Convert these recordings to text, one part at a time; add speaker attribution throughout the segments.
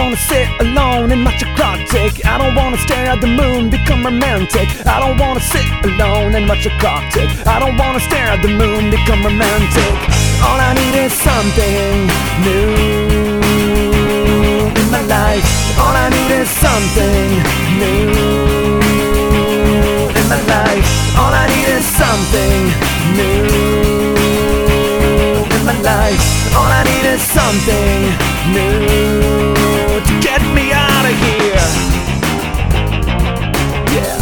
Speaker 1: wanna sit alone and watch a clock tick. I don't wanna stare at the moon, become romantic. I don't wanna sit alone and watch a clock tick. I don't wanna stare at the moon, become romantic. All I need is something new in my life. All I need is something new in my life. All I need is something new in my life. All I need is something new to get me out of here. Yeah.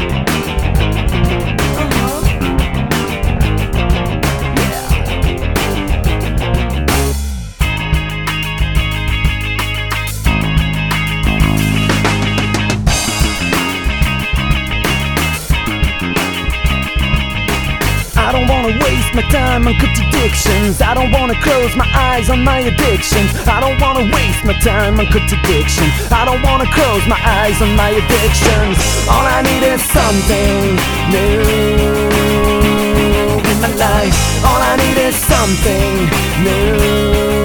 Speaker 1: I don't wanna waste my time on contradictions. I don't wanna close my eyes on my addictions. I don't wanna waste my time on contradictions. I don't wanna close my eyes on my addictions. All I need is something new in my life. All I need is something new